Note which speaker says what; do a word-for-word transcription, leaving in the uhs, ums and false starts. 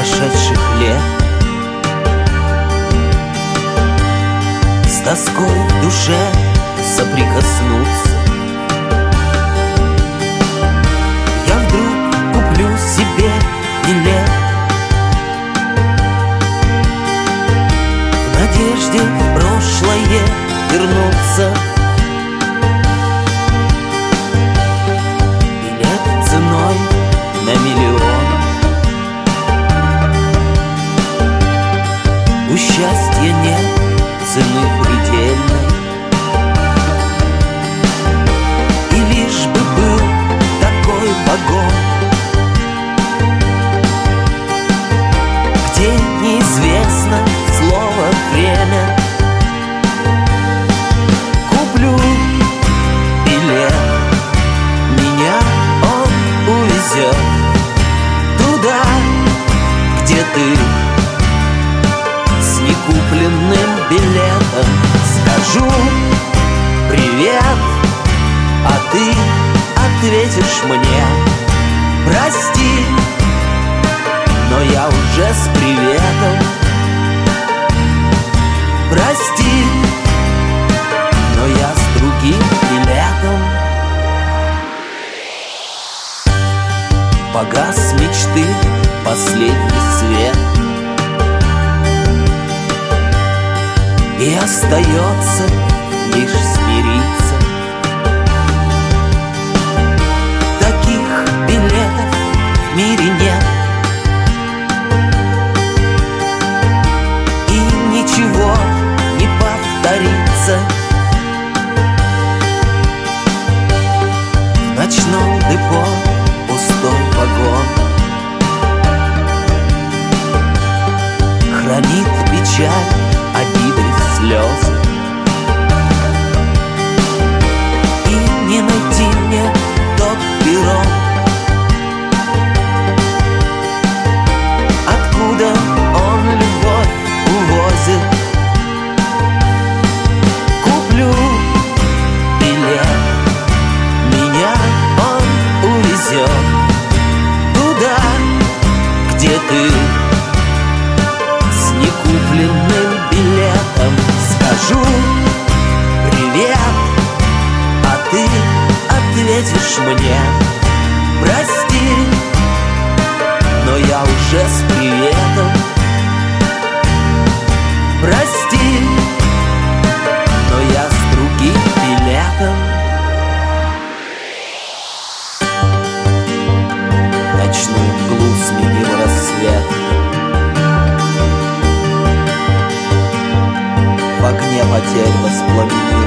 Speaker 1: прошедших лет. С тоской в душе соприкоснуться. Я вдруг куплю себе билет в надежде в прошлое вернуться. Билет ценой на миллион. У счастья нет цены предельной, и лишь бы был такой вагон, где неизвестно слово «время». Куплю билет, меня он увезет туда, где ты. С некупленным билетом скажу привет, а ты ответишь мне: прости, но я уже с приветом. Прости, но я с другим билетом. Погас мечты последний свет, и остается лишь смириться. Таких билетов в мире нет, и ничего не повторится. В ночном депо пустой вагон хранит печаль, обиды, слезы. И не найти мне тот перрон, откуда он любовь увозит. Куплю билет, меня он увезет туда, где ты. С некупленным билетом скажу привет, а ты ответишь мне: прости, но я уже с приветом. Прости, но я с другим билетом. Ночную мглу сменил рассвет, в огне потерь воспламенил